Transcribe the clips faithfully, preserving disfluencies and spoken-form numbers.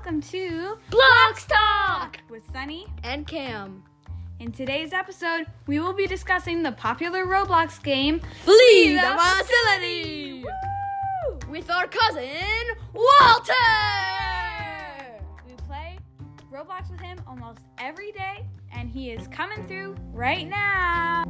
welcome to Blox Talk with Sunny and Cam. In today's episode, we will be discussing the popular Roblox game, Flee the Facility! Woo! With our cousin, Walter! We play Roblox with him almost every day, and he is coming through right now.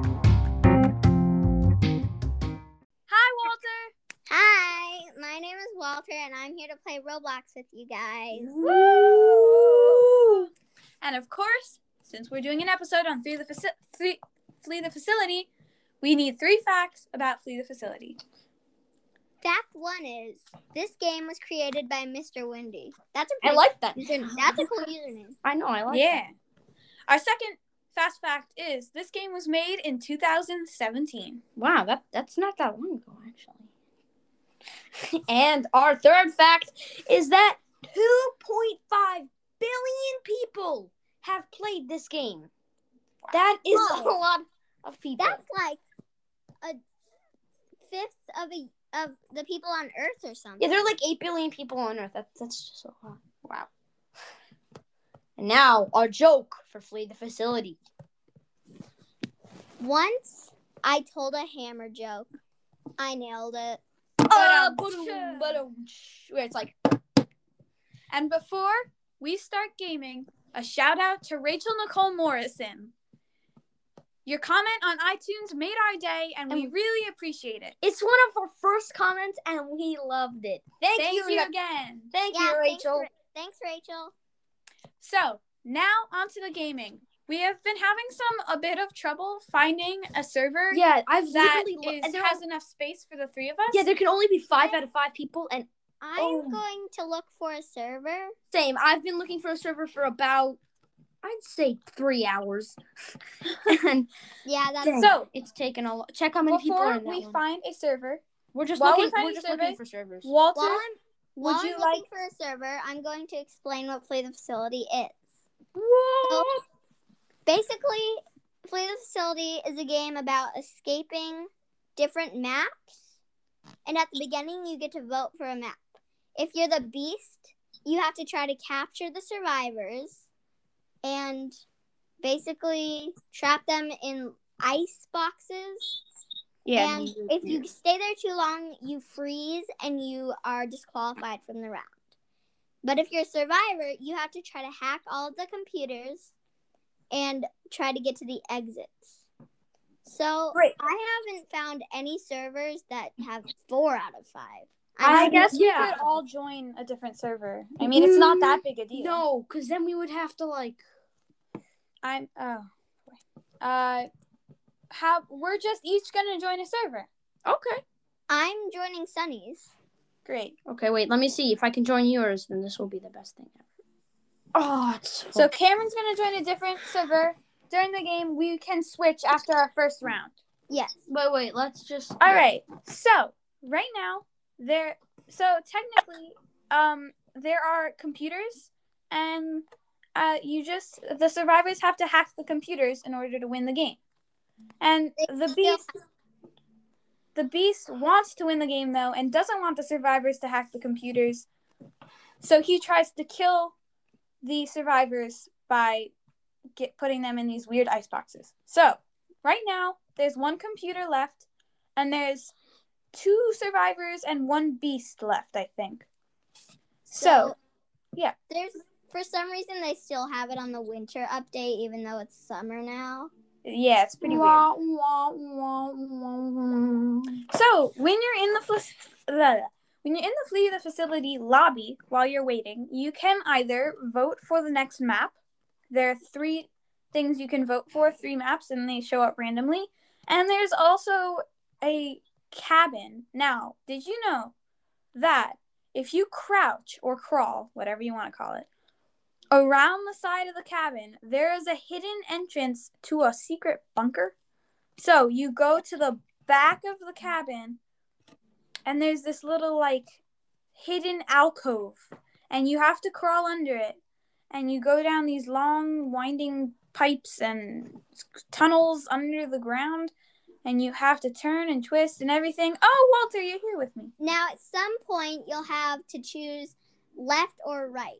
Hi, Walter! Hi, my name is Walter, and I'm here to play Roblox with you guys. Woo! And of course, since we're doing an episode on Flee the, Faci- Flee, Flee the Facility, we need three facts about Flee the Facility. Fact one is, this game was created by Mister Windy. That's a I pretty like that. username. That's a cool username. I know, I like Yeah. Our second fast fact is, this game was made in two thousand seventeen. that. Wow, that, that's not that long ago, actually. And our third fact is that two point five billion people have played this game. That is Whoa. a lot of people. That's like a fifth of a of the people on Earth or something. Yeah, there are like eight billion people on Earth. That, that's just a lot. Wow. And now, our joke for Flee the Facility. Once I told a hammer joke. I nailed it. Uh, Ba-dum, where it's like, And before we start gaming, a shout out to Rachel Nicole Morrison. Your comment on iTunes made our day, and we really appreciate it. it's one of our first comments, and we loved it. Thank, Thank you, you Nic- again. Thank Yeah, you, Rachel. Thanks, Ra- thanks, Rachel. So, now onto the gaming. We have been having some, a bit of trouble finding a server Yeah, I've that literally lo- is, and there has are- enough space for the three of us. Yeah, there can only be five out of five people, and I'm Oh. going to look for a server. same. I've been looking for a server for about, I'd say, three hours. And Yeah, that's dang, So, it's taken a lot. Check how many people are before in that we one. find a server, We're just while we're looking. finding We're just survey- looking for servers. Walter, While I'm, would while you I'm like... looking for a server, I'm going to explain what Flee the Facility is. Whoa! Basically, Flee the Facility is a game about escaping different maps. And at the beginning, you get to vote for a map. If you're the Beast, you have to try to capture the survivors and basically trap them in ice boxes. Yeah. and you- if yeah. you stay there too long, you freeze and you are disqualified from the round. But if you're a survivor, you have to try to hack all of the computers and try to get to the exits. So Great. I haven't found any servers that have four out of five. I I'm- guess we yeah. could all join a different server. I mean, it's not that big a deal. No, because then we would have to like. I'm oh boy. Uh how we're just each gonna join a server. Okay. I'm joining Sunny's. Great. Okay, wait. Let me see if I can join yours. Then this will be the best thing ever. Oh, it's So Cameron's gonna join a different server. During the game, we can switch after our first round. Yes. Wait, wait. Let's just. All right. So right now, there. So technically, um, there are computers, and uh, you just the survivors have to hack the computers in order to win the game. And the beast, the beast wants to win the game though, and doesn't want the survivors to hack the computers. So he tries to kill the survivors by get putting them in these weird ice boxes. So right now, there's one computer left, and there's two survivors and one beast left, I think. So, yeah. There's for some reason they still have it on the winter update, even though it's summer now. yeah, it's pretty weird. Wah, wah, wah, wah, wah. So when you're in the fl- when you're in the Flee the Facility lobby while you're waiting, you can either vote for the next map. There are three things you can vote for, three maps, and they show up randomly. And there's also a cabin. Now, did you know that if you crouch or crawl, whatever you want to call it, around the side of the cabin, there is a hidden entrance to a secret bunker? So you go to the back of the cabin, and there's this little, like, hidden alcove, and you have to crawl under it, and you go down these long, winding pipes and tunnels under the ground, and you have to turn and twist and everything. Oh, Walter, you're here with me. Now, at some point, you'll have to choose left or right.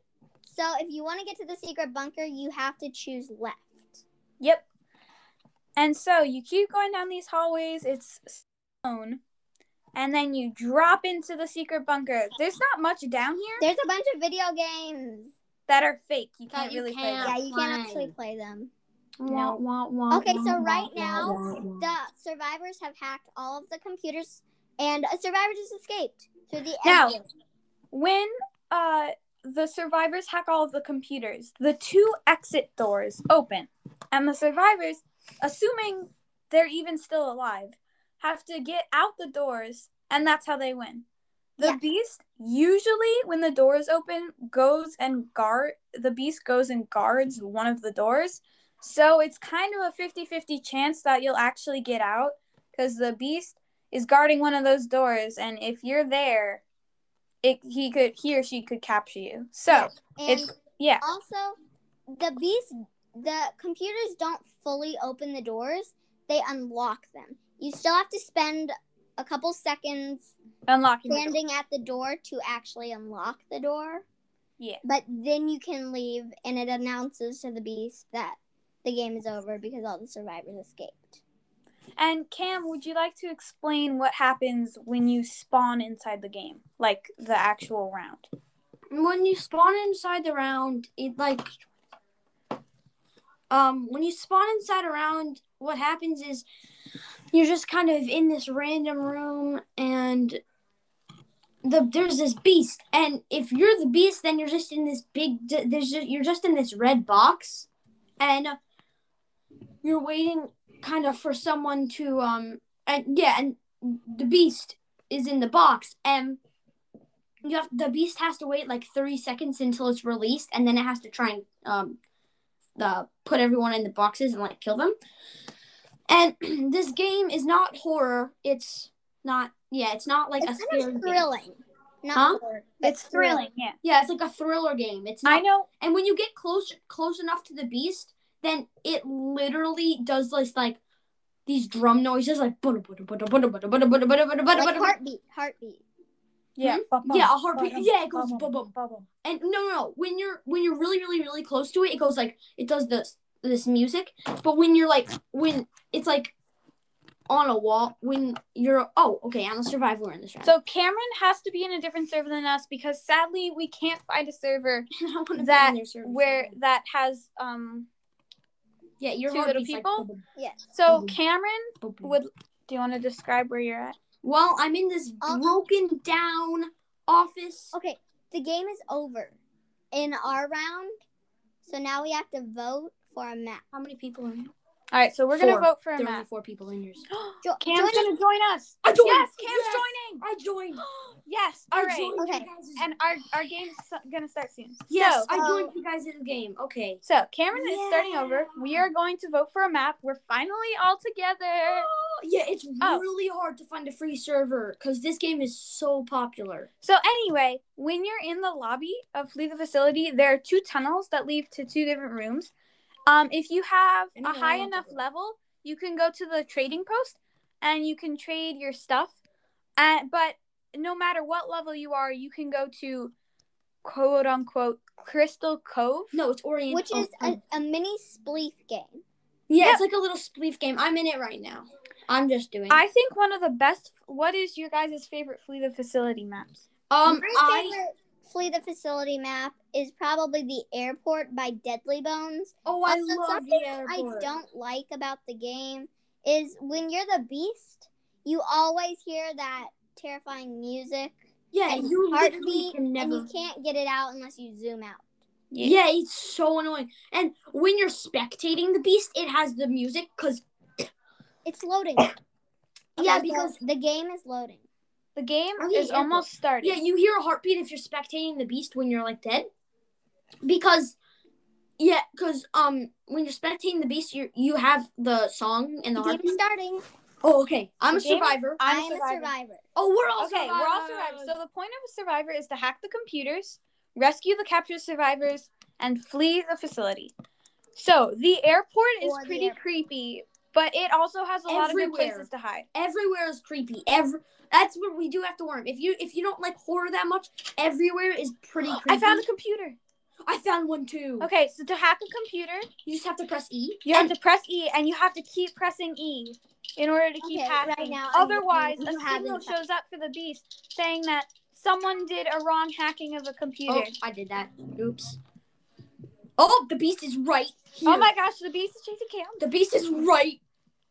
So if you want to get to the secret bunker, you have to choose left. Yep. And so you keep going down these hallways. It's stone. And then you drop into the secret bunker. There's not much down here There's a bunch of video games. that are fake. You That can't you really play can't. them. Yeah, you Fine. can't actually play them. Wah, wah, wah, Okay, so wah, right wah, now, wah, wah. The survivors have hacked all of the computers, and a survivor just escaped through the Now, exit. when uh, the survivors hack all of the computers, the two exit doors open. And the survivors, assuming they're even still alive, have to get out the doors, and that's how they win. The Yeah. beast, usually when the doors open, goes and guard, the beast goes and guards one of the doors. So it's kind of a fifty-fifty chance that you'll actually get out, because the beast is guarding one of those doors, and if you're there, it he could he or she could capture you. So Yeah. And it's yeah. also, the beast, the computers don't fully open the doors. They unlock them. You still have to spend a couple seconds Unlocking the door. standing at the door to actually unlock the door. Yeah. But then you can leave, and it announces to the beast that the game is over because all the survivors escaped. And Cam, would you like to explain what happens when you spawn inside the game, like the actual round? When you spawn inside the round, it like um when you spawn inside a round, what happens is you're just kind of in this random room, and the there's this beast, and if you're the beast, then you're just in this big there's just, you're just in this red box, and you're waiting kind of for someone to um and yeah and the beast is in the box, and you have the beast has to wait like thirty seconds until it's released, and then it has to try and um the put everyone in the boxes and like kill them. And this game is not horror. It's not yeah, it's not like It's a kind scary of game. thrilling. Not Huh? horror, but It's thrilling, yeah. Yeah, it's like a thriller game. It's not I know. And when you get close close enough to the beast, then it literally does this like these drum noises like butter butter butter butter butter butter butter butter butter butter like butter. heartbeat, heartbeat. Yeah. Hmm? Yeah, a heartbeat. Yeah, it goes bum bum. bum. And no, no, no. When you're when you're really, really, really close to it, it goes like it does this this music. But when you're like when it's like on a wall, when you're oh, okay, I'm a survivor in this round. So Cameron has to be in a different server than us because sadly we can't find a server I don't wanna be that in their service where again. that has um yeah, your two little heartbeat's like, people? bum, bum, Yes. so Mhm. Cameron bum, bum. would do you want to describe where you're at? Well, I'm in this I'll- broken down office. Okay, the game is over in our round, so now we have to vote for a map. How many people are in? All right, so we're Four. gonna vote for a There are only map. four people in yours. Jo- Cam's join us- gonna join us. I joined. Yes, Cam's Yes. joining. I joined. Yes, I all right. joined Okay. you guys'. And our our game's gonna start soon. yes, So, I so- joined you guys in the game. Okay. so Cameron is starting Yeah. over. We are going to vote for a map. We're finally all together. Yeah, it's Oh. really hard to find a free server because this game is so popular. So anyway, when you're in the lobby of Flee the Facility, there are two tunnels that lead to two different rooms. Um, if you have I know a where high I want to enough go. level, you can go to the trading post and you can trade your stuff. Uh, but no matter what level you are, you can go to quote unquote Crystal Cove. No, it's Orient. which oh, is oh. a, a mini spleef game. yeah, Yep. it's like a little spleef game. I'm in it right now. I'm just doing. I think one of the best. What is your guys' favorite Flee the Facility maps? um, My I. favorite Flee the Facility map is probably the airport by Deadly Bones. Oh, I Also, love something the airport. I don't like about the game is when you're the beast, you always hear that terrifying music Yeah, and you literally heartbeat, can never. and you can't get it out unless you zoom out. Yeah, it's so annoying. And when you're spectating the beast, it has the music because It's loading. yeah, Okay, because the, the game is loading. The game Oh, yeah, is airport. almost started. yeah, you hear a heartbeat if you're spectating the beast when you're like dead. Because yeah, because um when you're spectating the beast, you you have the song and the, The game is heartbeat. starting. Oh, okay. I'm The a game- survivor. I'm I a am a survivor. survivor. Oh, we're all Okay, we're all survivors. So the point of a survivor is to hack the computers, rescue the captured survivors, and flee the facility. So the airport is Or the pretty airport. creepy, but it also has a lot of good Everywhere. places to hide. Everywhere is creepy. Every that's what we do have to warn. If you if you don't like horror that much, everywhere is pretty creepy. I found a computer. I found one too. Okay, so to hack a computer, You just have to press E. you have to press E, and you have to keep pressing E in order to keep Okay, right hacking. now I'm Otherwise, looking- a you haven't signal found- shows up for the beast saying that someone did a wrong hacking of a computer. Oh, I did that. Oops. Oh, the beast is right here. Oh my gosh, the beast is chasing Cam. The beast is right.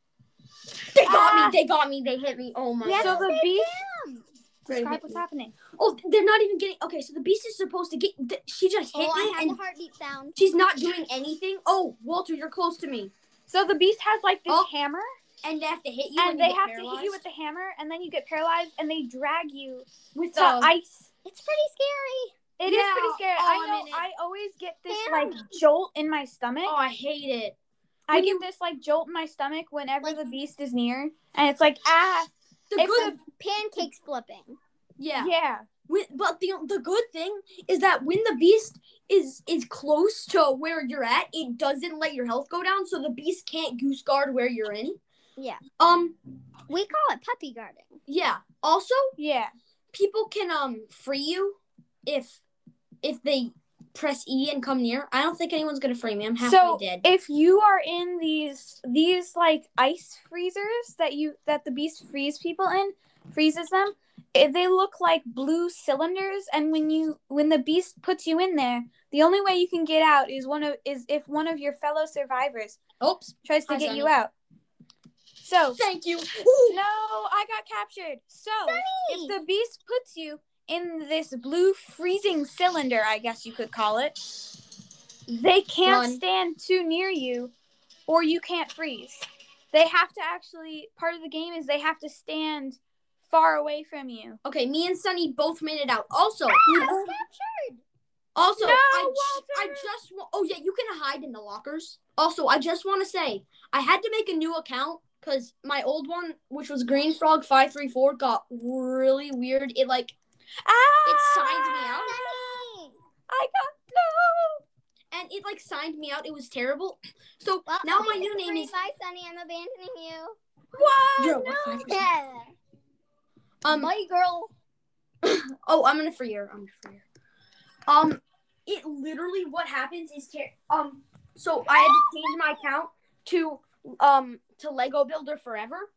They got Ah. me. They got me. They hit me. Oh my We have So god. to the save beast- Cam. Describe what's happening. Oh, they're not even getting. Okay, so the beast is supposed to get. th- She just hit Oh, I me, have and the heartbeat sound. she's not doing anything. Oh, Walter, you're close to me, So the beast has like this Oh, hammer, and they have to hit you. when and you they get have to hit paralyzed. you with the hammer, and then you get paralyzed, and they drag you with to the ice. It's pretty scary. It is Yeah. pretty scary. Oh, I I'm know. in it. I always get this Damn. like jolt in my stomach. Oh, I hate it. I when get you- this like jolt in my stomach whenever Like- the beast is near, and it's like ah, The if good, the- Pancakes flipping. yeah. yeah. When, but the the good thing is that when the beast is is close to where you're at, it doesn't let your health go down, so the beast can't goose guard where you're in. Yeah. Um. We call it puppy guarding. Yeah. Also, Yeah. people can um free you if if they press E and come near. I don't think anyone's gonna free me. I'm halfway So dead. if you are in these these like ice freezers that you that the beast frees people in, freezes them, eh, they look like blue cylinders, and when you when the beast puts you in there, the only way you can get out is one of is if one of your fellow survivors Oops. tries to Hi, get Sunny. you out. So Thank you. no, I got captured. So if the beast puts you in this blue freezing cylinder, I guess you could call it, they can't Run. stand too near you, or you can't freeze. They have to actually, part of the game is they have to stand far away from you. Okay, me and Sunny both made it out. Also, I we was both- captured. also, No, I, Walter! I just wa- oh yeah, you can hide in the lockers. Also, I just want to say I had to make a new account because my old one, which was Green Frog five three four, got really weird. It like Ah! it signed me out, Sunny. I got no. and it like signed me out. It was terrible. So Well, now I'll my make new it name free. is Bye, Sunny. I'm abandoning you. What? You're a No. what, five percent? Yeah. um. Bye, girl. Oh, I'm gonna free her. I'm gonna free her. Um, it literally what happens is ter- um. So I had to change my account to um to Lego Builder Forever.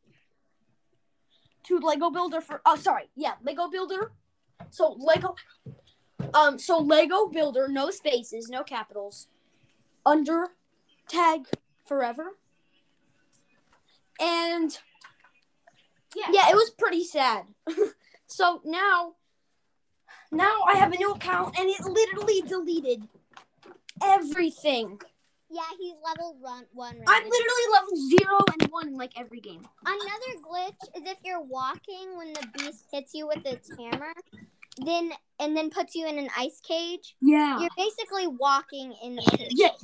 To Lego Builder for oh sorry yeah Lego Builder. So Lego, um so Lego Builder, no spaces, no capitals, under tag forever. And Yeah. yeah, it was pretty sad. So now, now I have a new account, and it literally deleted everything. Yeah, he's level run one. Right I'm now. literally level zero and one in like every game. Another glitch is if you're walking when the beast hits you with its hammer, then and then puts you in an ice cage. Yeah. You're basically walking in the cage. Yeah.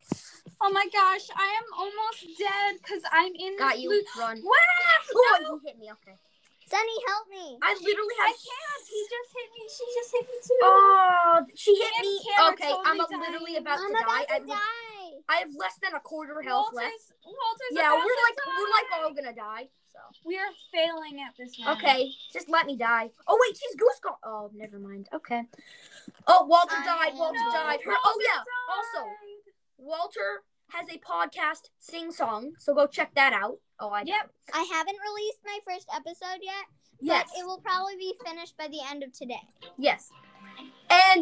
Oh my gosh, I am almost dead because I'm in this Got you. blue. Run. Wow! Oh, No! he hit me. Okay. Sunny, help me. I literally I have. can't. He just hit me. She just hit me too. Oh, she hit Me me. and Cam are Okay, totally I'm dying. literally about I'm to die. about I to have, die. I have less than a quarter health Walter's, left. Walter's Yeah, about we're to like die. we're like all gonna die. So. We are failing at this now. Okay, just let me die. Oh wait, she's goose gone. Oh, never mind. Okay. Oh, Walter I died. am Walter dead. died. Her, oh yeah. Also, Walter has a podcast, Sing Song. So go check that out. Oh, I Yep. I haven't released my first episode yet, Yes. but it will probably be finished by the end of today. Yes. And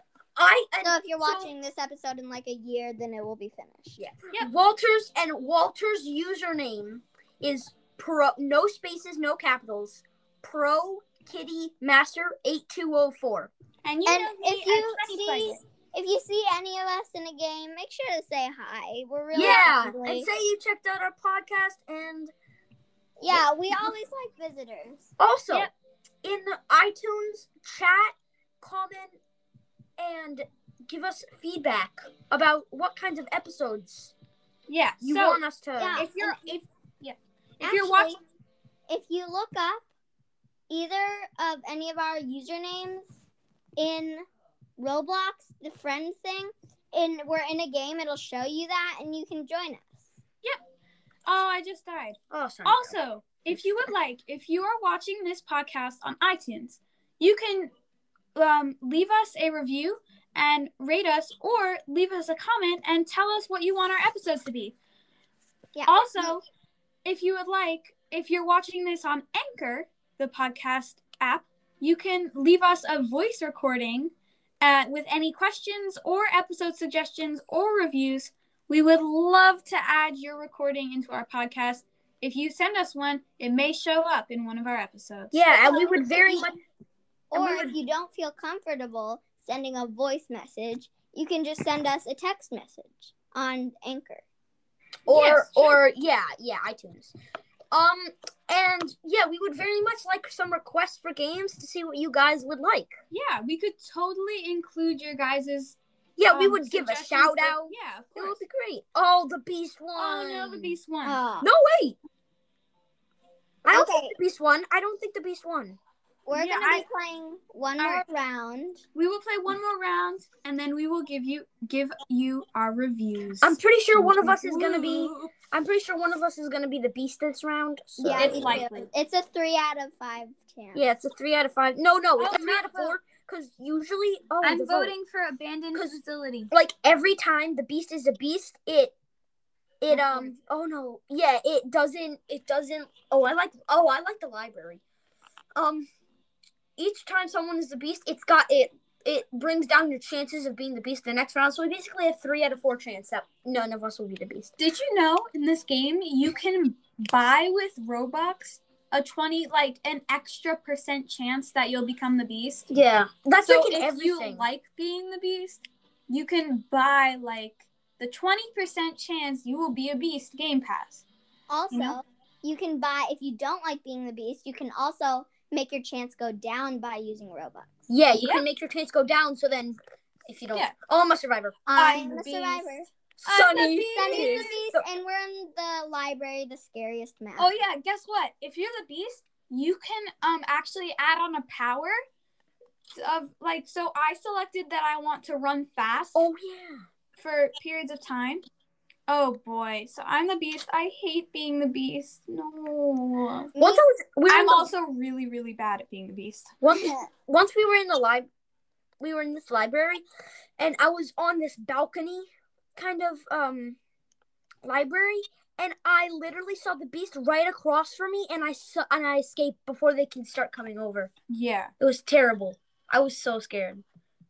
I and So if you're so- watching this episode in like a year, then it will be finished. Yeah. Yep. Walter's and Walter's username is pro no spaces, no capitals. Pro Kitty Master eight two oh four. And you And know if me you as Sunny see- Player. If you see any of us in a game, make sure to say hi. We're really Yeah. friendly. And say you checked out our podcast and Yeah, we always like visitors. also Yep. in iTunes chat, comment, and give us feedback about what kinds of episodes Yeah. you so want us to. Yeah. if you're if yeah if Actually, you're watching, if you look up either of any of our usernames in Roblox, the friend thing, and we're in a game, it'll show you that, and you can join us. oh, I just died. Oh, sorry. Also, if you would like, if you are watching this podcast on iTunes, you can um, leave us a review and rate us or leave us a comment and tell us what you want our episodes to be. Yeah. Also, if you would like, if you're watching this on Anchor, the podcast app, you can leave us a voice recording uh, with any questions or episode suggestions or reviews. We would love to add your recording into our podcast. If you send us one, it may show up in one of our episodes. Yeah, and we would very much. Or we if would- you don't feel comfortable sending a voice message, you can just send us a text message on Anchor. Or, Yes, sure. or yeah, yeah, iTunes. Um, and yeah, we would very much like some requests for games to see what you guys would like. Yeah, we could totally include your guys' Yeah, we um, would give a suggestions, shout like- out. Yeah, of It would course. be great. Oh, the Beast one. Oh no, the Beast one. Oh. No, wait. I don't Okay. think the Beast won. I don't think the Beast won. We're Yeah, going to I- be playing one All more right. round. We will play one more round, and then we will give you give you our reviews. I'm pretty sure one of us is gonna be. I'm pretty sure one of us is gonna be the Beast this round. So. Yeah, It's me too. likely. It's a three out of five chance. Yeah, it's a three out of five. No, no, it's Oh, a three not out of vote. four. Because usually, oh, I'm the vote. voting for abandoned 'Cause- facility. Like every time the Beast is a Beast, it, it um. Oh no, yeah, it doesn't. It doesn't. Oh, I like. Oh, I like the library. Um, each time someone is the Beast, it's got it. It brings down your chances of being the Beast the next round. So we basically have three out of four chance that none of us will be the Beast. Did you know in this game you can buy with Robux a twenty like an extra percent chance that you'll become the Beast? Yeah, that's So like in if everything. you like being the Beast, you can buy like the twenty percent chance you will be a Beast Game Pass. Also, You know? you can buy, if you don't like being the Beast, you can also make your chance go down by using Robux. yeah, you Yeah. can make your chance go down. So then, if you don't, Yeah. oh, I'm a survivor. I'm I'm the a Beast. survivor. I'm the Sunny. Beast. Sunny's the Beast, So- and we're in the library, the scariest map. Oh yeah, guess what? If you're the Beast, you can um actually add on a power of like so I selected that I want to run fast Oh yeah. for periods of time. Oh boy. So I'm the Beast. I hate being the Beast. No. Me- Once I was, we were in I'm the- also really, really bad at being the Beast. once once we were in the lib, we were in this library, and I was on this balcony, kind of um, library, and I literally saw the Beast right across from me, and I saw and I escaped before they could start coming over. Yeah. It was terrible. I was so scared.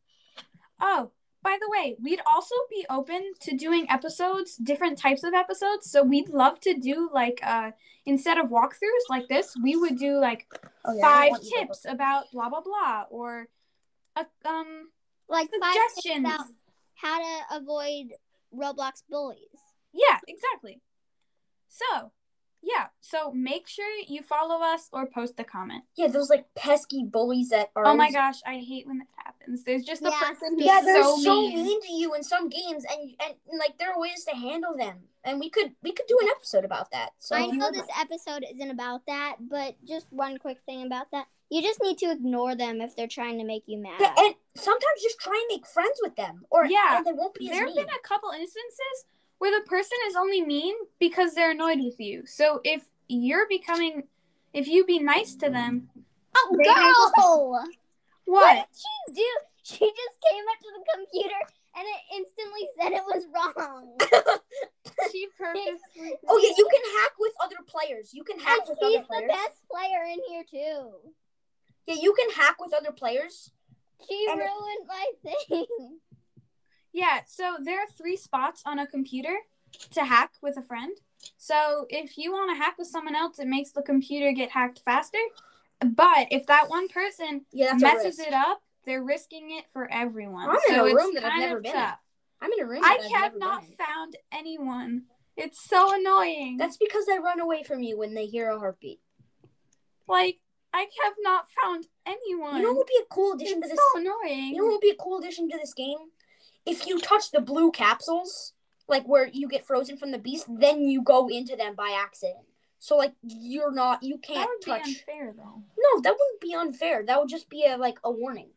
Oh, by the way, we'd also be open to doing episodes, different types of episodes. So we'd love to do like uh instead of walkthroughs like this, we would do like Oh, yeah, I don't five want you to tips about blah blah blah or uh, um like five tips suggestions. about how to avoid Roblox bullies. Yeah, exactly. So, yeah. So make sure you follow us or post a comment. Yeah, those like pesky bullies that are. Oh my gosh, I hate when that happens. There's just a Yeah, person who's Yeah, they're so, so, mean. mean. to you in some games, and, and like there are ways to handle them, and we could we could do an episode about that. So I if you know would this like- episode isn't about that, but just one quick thing about that. You just need to ignore them if they're trying to make you mad. Yeah, and sometimes just try and make friends with them, or Yeah, and they won't be as There have mean. been a couple instances where the person is only mean because they're annoyed with you. So if you're becoming, if you be nice to them, Oh, They girl! what? What did she do? She just came up to the computer and it instantly said it was wrong. She purposely. Oh yeah, you can hack with other players. You can hack And with she's other the players. best player in here too. Yeah, you can hack with other players. She And- ruined my thing. Yeah, so there are three spots on a computer to hack with a friend. So if you want to hack with someone else, it makes the computer get hacked faster. But if that one person Yeah, that's a messes risk. it up, they're risking it for everyone. I'm in so a it's room that I've kind never of been in. tough. I'm in a room. I that I've have never not been in. found anyone. It's so annoying. That's because they run away from you when they hear a heartbeat. like I have not found anyone. You know what would be a cool addition it's to this? so annoying. You know what would be a cool addition to this game? If you touch the blue capsules, like where you get frozen from the beast, then you go into them by accident. So like you're not, you that can't would touch. be unfair though. No, that wouldn't be unfair. That would just be a like a warning.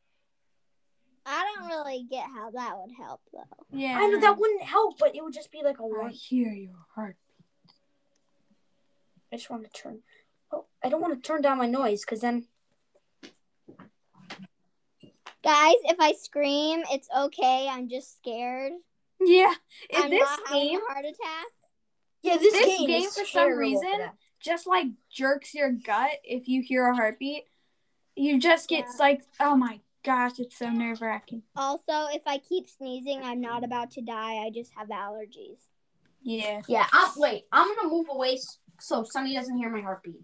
I don't really get how that would help though. Yeah. I know that wouldn't help, but it would just be like a I warning. hear your heart. I just want to turn. Oh, I don't want to turn down my noise because then. Guys, if I scream, it's okay. I'm just scared. Yeah. In I'm this not having game, a heart attack. Yeah, this, this game, game is for some terrible reason for that. just like jerks your gut if you hear a heartbeat. You just get Yeah. like, oh my gosh, it's so nerve wracking. Also, if I keep sneezing, I'm not about to die. I just have allergies. Yeah. Yeah, I'm, wait, I'm gonna move away so Sunny doesn't hear my heartbeat.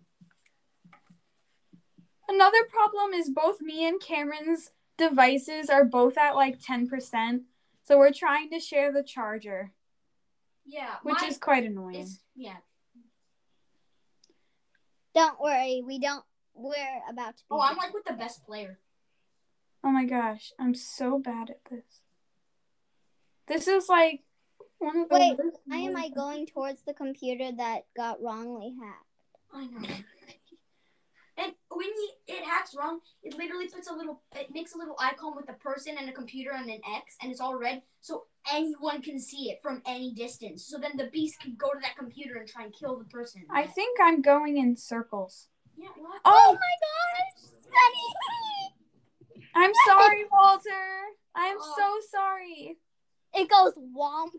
Another problem is both me and Cameron's devices are both at like ten percent. So we're trying to share the charger, Yeah, which is quite annoying. is yeah. Don't worry, we don't. We're about to. Be Oh, I'm like with the best player. Oh my gosh, I'm so bad at this. This is like one of the Wait, worst why am I ones. going towards the computer that got wrongly hacked? I know. And when you, it hacks wrong, it literally puts a little, it makes a little icon with a person and a computer and an X, and it's all red, so anyone can see it from any distance. So then the beast can go to that computer and try and kill the person. I think I'm going in circles. Yeah, what? Oh, my gosh! Sunny! I'm sorry, Walter. I'm Oh. so sorry. It goes womp.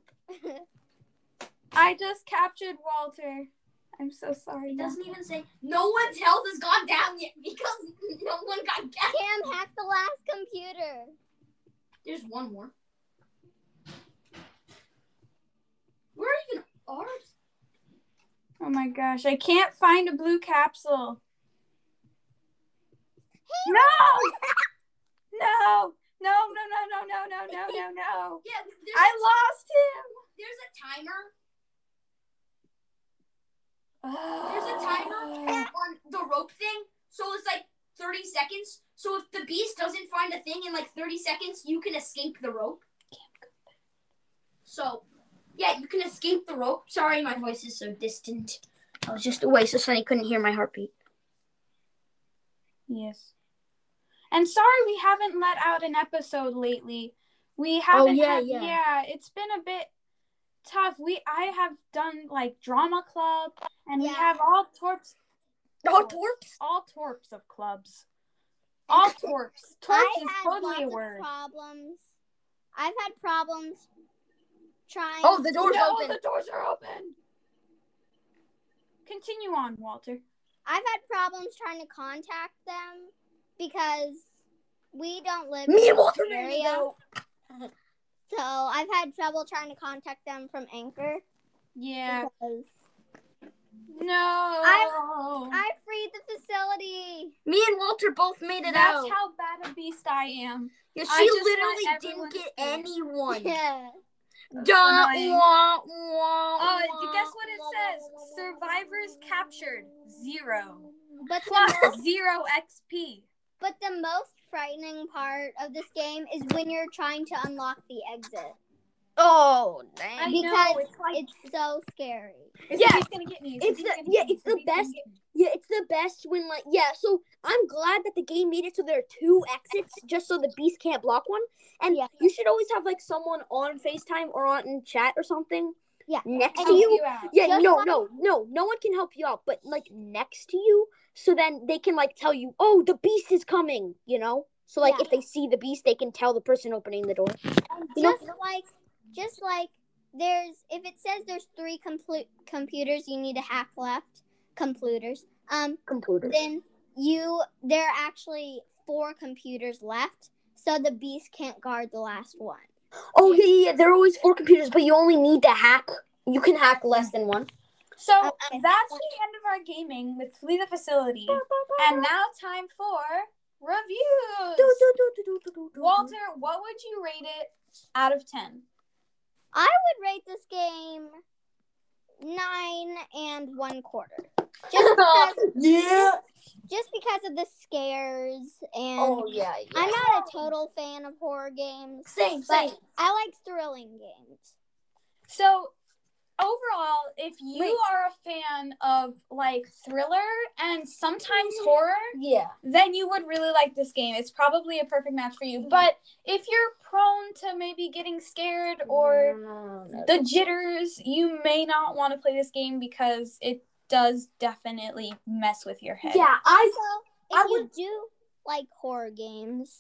I just captured Walter. I'm so sorry. It Walter. doesn't even say, no one's health has gone down yet because no one got captured. Cam hacked the last computer. There's one more. Where even are Oh my gosh, I can't find a blue capsule. No! No! No, no, no, no, no, no, no, no, no. Yeah, there's, I a, lost him. there's a timer. Oh. There's a timer on the rope thing. So it's like thirty seconds. So if the beast doesn't find a thing in like thirty seconds, you can escape the rope. So, yeah, you can escape the rope. Sorry, my voice is so distant. I was just away so Sunny couldn't hear my heartbeat. Yes. And sorry we haven't let out an episode lately. We haven't. yeah, had- yeah. Yeah, it's been a bit tough. We I have done like drama club, and we Yeah. have all torps, Oh, Torps? all torps of clubs. All torps. Torps I is had totally lots a of word. problems. I've had problems trying. Oh, the door's No, open. the doors are open. Continue on, Walter. I've had problems trying to contact them because we don't live Me in and Walter this made area. though. So I've had trouble trying to contact them from Anchor. Yeah. Because No. I freed the facility. Me and Walter both made it That's out. how bad a beast I am. Yeah, I she just literally let didn't everyone get escape. anyone. Yeah. Duh, annoying. wah, wah, Oh, wah, guess what it wah, says? wah, wah, wah, Survivors wah, wah, captured. Zero. But the, Plus most, zero X P. but the most frightening part of this game is when you're trying to unlock the exit. Oh, I dang. Because know, it's like It's so scary. it's Yeah, he's gonna get me. it's he's the- gonna yeah, get me, it's the he's gonna best- get me. Yeah, it's the best when, like, yeah, so I'm glad that the game made it so there are two exits just so the beast can't block one. And Yeah. you should always have, like, someone on FaceTime or on in chat or something Yeah. next And to Help you. you out. Yeah, Just no, like- no, no, no one can help you out, but, like, next to you, so then they can, like, tell you, oh, the beast is coming, you know? So, like, Yeah. if they see the beast, they can tell the person opening the door. And You know- just like, just like there's, if it says there's three complu- computers you need to hack left, computers, um, Computers. then you, there are actually four computers left, so the beast can't guard the last one. Oh, yeah, yeah, yeah, there are always four computers, but you only need to hack, you can hack less than one. So Okay. that's the end of our gaming with Flee the Facility. And now time for reviews. Walter, what would you rate it out of ten? I would rate this game nine and one quarter. Just because, Yeah. just because of the scares, and Oh, yeah, yeah. I'm not a total fan of horror games, Same, but same. I like thrilling games. So overall, if you Wait. are a fan of like thriller and sometimes horror, Yeah. then you would really like this game. It's probably a perfect match for you. But if you're prone to maybe getting scared or No, no, no. the jitters, you may not want to play this game because it does definitely mess with your head. Yeah, I So, if I you would- do like horror games,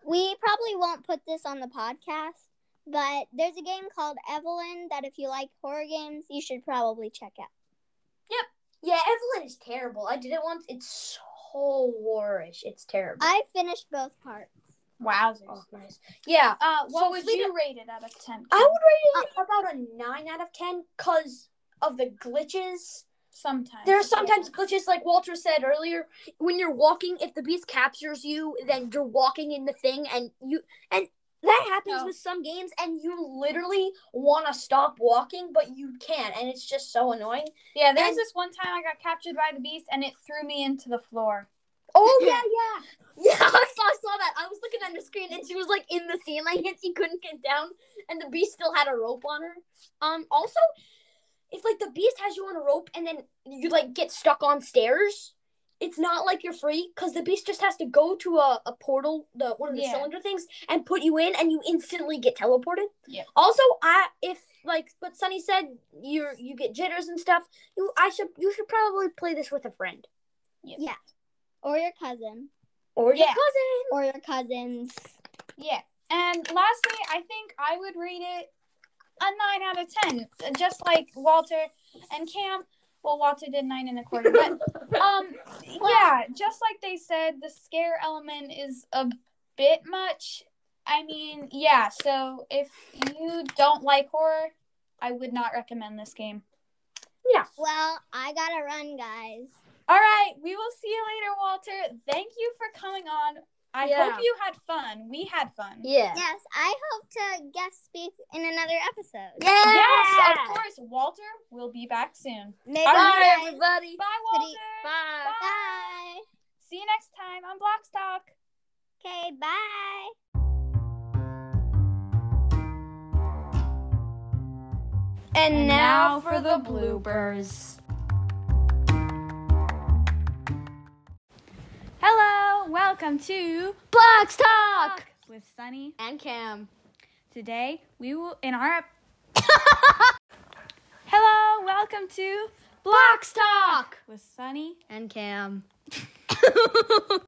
We probably won't put this on the podcast, but there's a game called Evelyn that if you like horror games, you should probably check out. Yeah, Evelyn is terrible. I did it once. It's so warish. It's terrible. I finished both parts. Wowzers. Oh, nice. Yeah. Uh, what So would Fleeta- you rate it out of ten? I would rate it about a nine out of ten because of the glitches. Sometimes. There are sometimes glitches, like Walter said earlier, when you're walking, if the beast captures you, then you're walking in the thing, and you and that happens Oh. with some games, and you literally want to stop walking, but you can't, and it's just so annoying. Yeah, there was and- this one time I got captured by the beast and it threw me into the floor. Oh yeah, yeah, yeah. I saw, I saw that. I was looking at the screen, and she was like in the ceiling, and she couldn't get down, and the beast still had a rope on her. Um, also, if like the beast has you on a rope, and then you like get stuck on stairs, it's not like you're free because the beast just has to go to a, a portal, the one of the Yeah. cylinder things, and put you in, and you instantly get teleported. Yeah. Also, I if like what Sunny said, you you get jitters and stuff. You I should you should probably play this with a friend Yeah. Or your cousin. or your Yeah. cousin. Or your cousins. Yeah. And lastly, I think I would rate it a nine out of ten. Just like Walter and Cam. Well, Walter did nine and a quarter. But, um, yeah, just like they said, the scare element is a bit much. I mean, yeah, so if you don't like horror, I would not recommend this game. Well, I gotta run, guys. All right, we will see you later, Walter. Thank you for coming on. I Yeah. hope you had fun. We had fun. Yeah. Yes, I hope to guest speak in another episode. Yeah. Yes, of course. Walter will be back soon. Maybe All you right, guys- everybody. Bye, Pretty- Walter. Bye. Bye. See you next time on Blockstock. Okay, bye. And now for the bloopers. Hello, welcome to Blocks Talk with Sunny. and Cam. Today we will in our ep- Hello, welcome to Blocks Talk with Sunny. and Cam.